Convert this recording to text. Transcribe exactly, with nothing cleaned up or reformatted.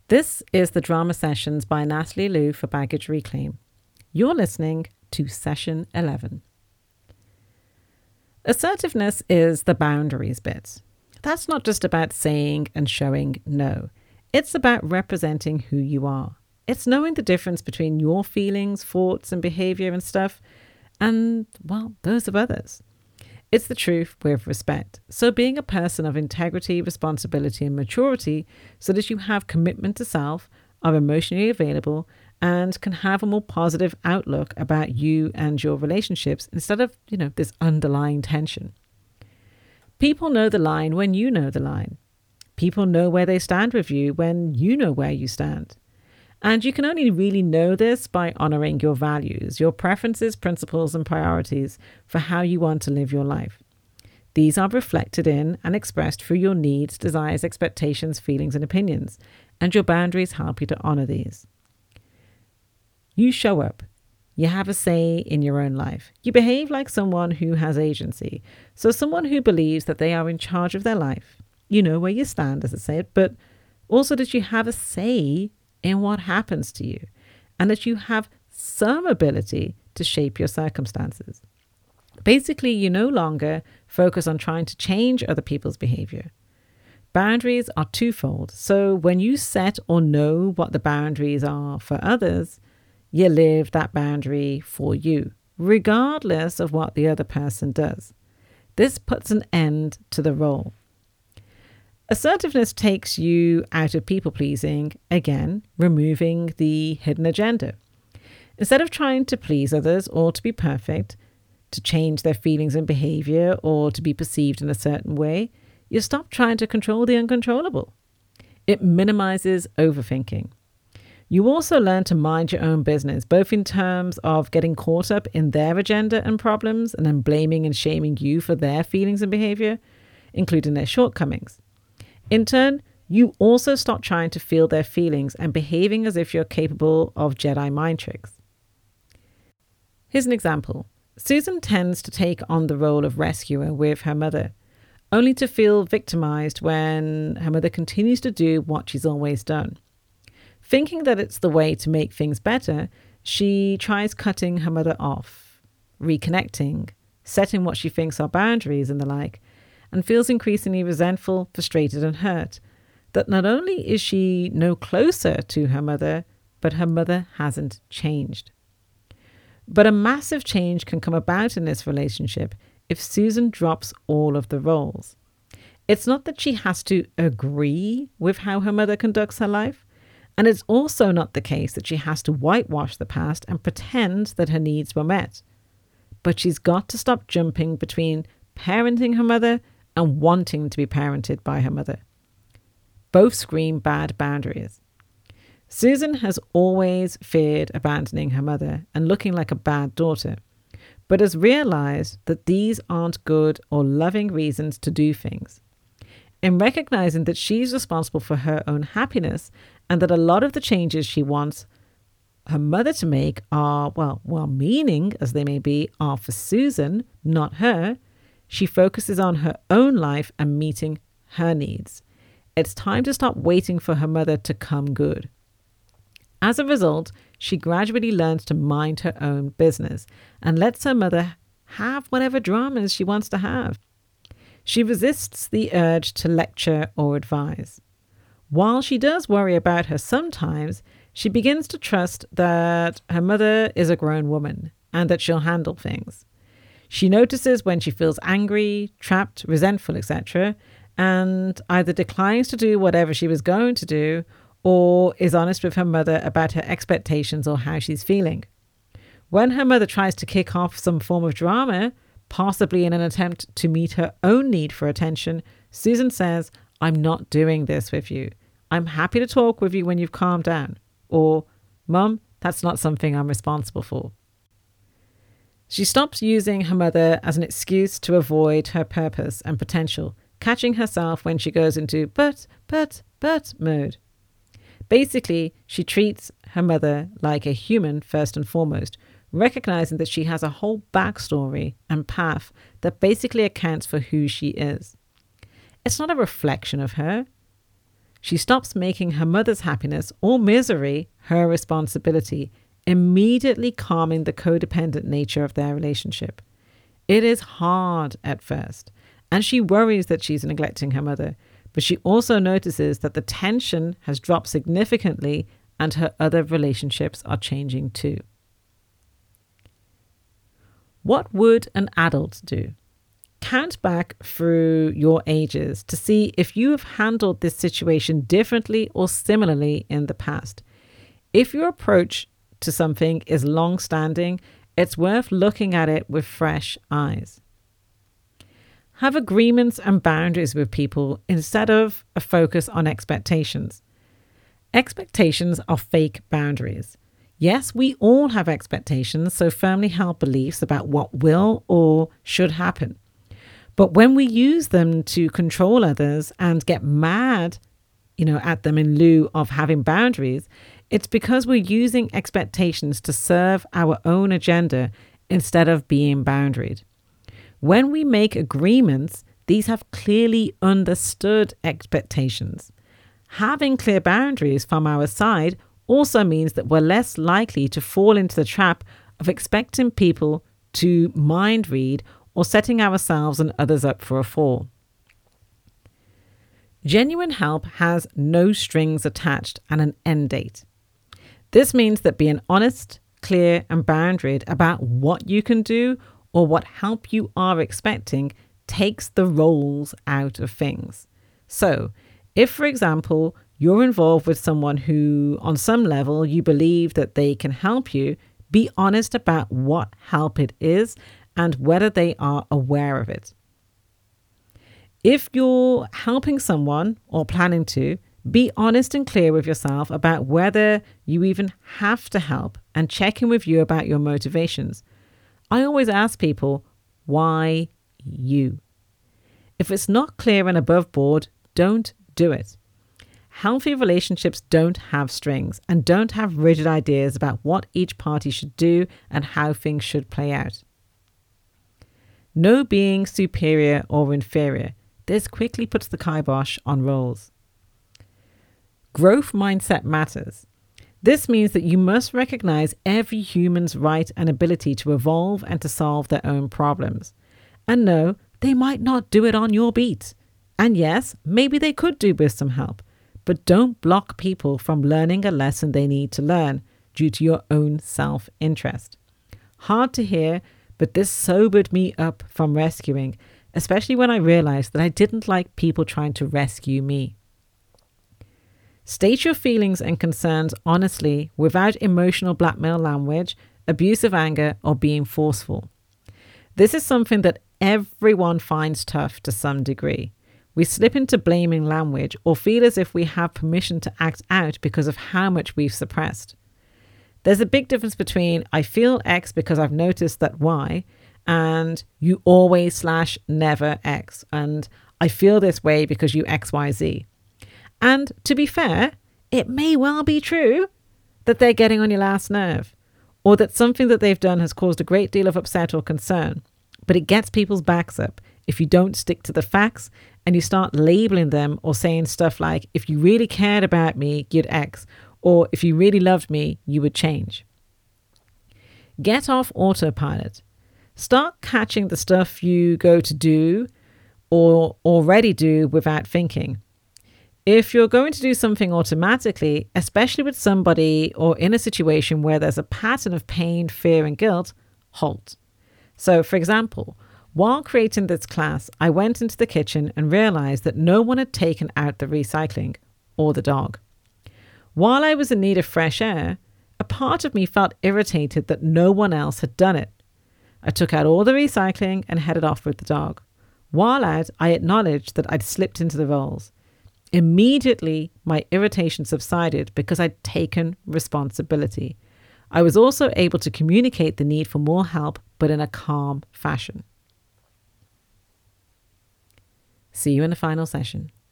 This is the Drama Sessions by Natalie Liu for Baggage Reclaim. You're listening to Session eleven. Assertiveness is the boundaries bit. That's not just about saying and showing no. It's about representing who you are. It's knowing the difference between your feelings, thoughts, and behavior and stuff, and, well, those of others. It's the truth with respect. So being a person of integrity, responsibility, and maturity so that you have commitment to self, are emotionally available, and can have a more positive outlook about you and your relationships instead of, you know, this underlying tension. People know the line when you know the line. People know where they stand with you when you know where you stand. And you can only really know this by honoring your values, your preferences, principles, and priorities for how you want to live your life. These are reflected in and expressed through your needs, desires, expectations, feelings, and opinions, and your boundaries help you to honor these. You show up. You have a say in your own life. You behave like someone who has agency, so someone who believes that they are in charge of their life. You know where you stand, as I said, but also that you have a say in what happens to you, and that you have some ability to shape your circumstances. Basically, you no longer focus on trying to change other people's behavior. Boundaries are twofold, so when you set or know what the boundaries are for others, you live that boundary for you, regardless of what the other person does. This puts an end to the role. Assertiveness takes you out of people-pleasing, again, removing the hidden agenda. Instead of trying to please others or to be perfect, to change their feelings and behavior, or to be perceived in a certain way, you stop trying to control the uncontrollable. It minimizes overthinking. You also learn to mind your own business, both in terms of getting caught up in their agenda and problems, and then blaming and shaming you for their feelings and behavior, including their shortcomings. In turn, you also stop trying to feel their feelings and behaving as if you're capable of Jedi mind tricks. Here's an example. Susan tends to take on the role of rescuer with her mother, only to feel victimized when her mother continues to do what she's always done. Thinking that it's the way to make things better, she tries cutting her mother off, reconnecting, setting what she thinks are boundaries and the like, and feels increasingly resentful, frustrated, and hurt that not only is she no closer to her mother, but her mother hasn't changed. But a massive change can come about in this relationship if Susan drops all of the roles. It's not that she has to agree with how her mother conducts her life, and it's also not the case that she has to whitewash the past and pretend that her needs were met. But she's got to stop jumping between parenting her mother and wanting to be parented by her mother. Both scream bad boundaries. Susan has always feared abandoning her mother and looking like a bad daughter, but has realized that these aren't good or loving reasons to do things. In recognizing that she's responsible for her own happiness and that a lot of the changes she wants her mother to make are, well, well-meaning as they may be, are for Susan, not her, she focuses on her own life and meeting her needs. It's time to stop waiting for her mother to come good. As a result, she gradually learns to mind her own business and lets her mother have whatever dramas she wants to have. She resists the urge to lecture or advise. While she does worry about her sometimes, she begins to trust that her mother is a grown woman and that she'll handle things. She notices when she feels angry, trapped, resentful, et cetera, and either declines to do whatever she was going to do or is honest with her mother about her expectations or how she's feeling. When her mother tries to kick off some form of drama, possibly in an attempt to meet her own need for attention, Susan says, "I'm not doing this with you. I'm happy to talk with you when you've calmed down." Or, "Mum, that's not something I'm responsible for." She stops using her mother as an excuse to avoid her purpose and potential, catching herself when she goes into but, but, but mode. Basically, she treats her mother like a human first and foremost, recognizing that she has a whole backstory and path that basically accounts for who she is. It's not a reflection of her. She stops making her mother's happiness or misery her responsibility, immediately calming the codependent nature of their relationship. It is hard at first, and she worries that she's neglecting her mother, but she also notices that the tension has dropped significantly and her other relationships are changing too. What would an adult do? Count back through your ages to see if you have handled this situation differently or similarly in the past. If your approach to something is long-standing, it's worth looking at it with fresh eyes. Have agreements and boundaries with people instead of a focus on expectations. Expectations are fake boundaries. Yes, we all have expectations, so firmly held beliefs about what will or should happen. But when we use them to control others and get mad, you know, at them in lieu of having boundaries, it's because we're using expectations to serve our own agenda instead of being boundaried. When we make agreements, these have clearly understood expectations. Having clear boundaries from our side also means that we're less likely to fall into the trap of expecting people to mind read or setting ourselves and others up for a fall. Genuine help has no strings attached and an end date. This means that being honest, clear, and boundaried about what you can do or what help you are expecting takes the roles out of things. So, if, for example, you're involved with someone who, on some level, you believe that they can help you, be honest about what help it is and whether they are aware of it. If you're helping someone or planning to, be honest and clear with yourself about whether you even have to help and check in with you about your motivations. I always ask people, why you? If it's not clear and above board, don't do it. Healthy relationships don't have strings and don't have rigid ideas about what each party should do and how things should play out. No being superior or inferior. This quickly puts the kibosh on roles. Growth mindset matters. This means that you must recognize every human's right and ability to evolve and to solve their own problems. And no, they might not do it on your beat. And yes, maybe they could do with some help, but don't block people from learning a lesson they need to learn due to your own self-interest. Hard to hear, but this sobered me up from rescuing, especially when I realized that I didn't like people trying to rescue me. State your feelings and concerns honestly without emotional blackmail language, abusive anger, or being forceful. This is something that everyone finds tough to some degree. We slip into blaming language or feel as if we have permission to act out because of how much we've suppressed. There's a big difference between I feel X because I've noticed that Y and you always slash never X and I feel this way because you X Y Z. And to be fair, it may well be true that they're getting on your last nerve or that something that they've done has caused a great deal of upset or concern. But it gets people's backs up if you don't stick to the facts and you start labeling them or saying stuff like, if you really cared about me, you'd X, or if you really loved me, you would change. Get off autopilot. Start catching the stuff you go to do or already do without thinking. If you're going to do something automatically, especially with somebody or in a situation where there's a pattern of pain, fear, and guilt, halt. So, for example, while creating this class, I went into the kitchen and realized that no one had taken out the recycling or the dog. While I was in need of fresh air, a part of me felt irritated that no one else had done it. I took out all the recycling and headed off with the dog. While out, I acknowledged that I'd slipped into the roles. Immediately, my irritation subsided because I'd taken responsibility. I was also able to communicate the need for more help, but in a calm fashion. See you in the final session.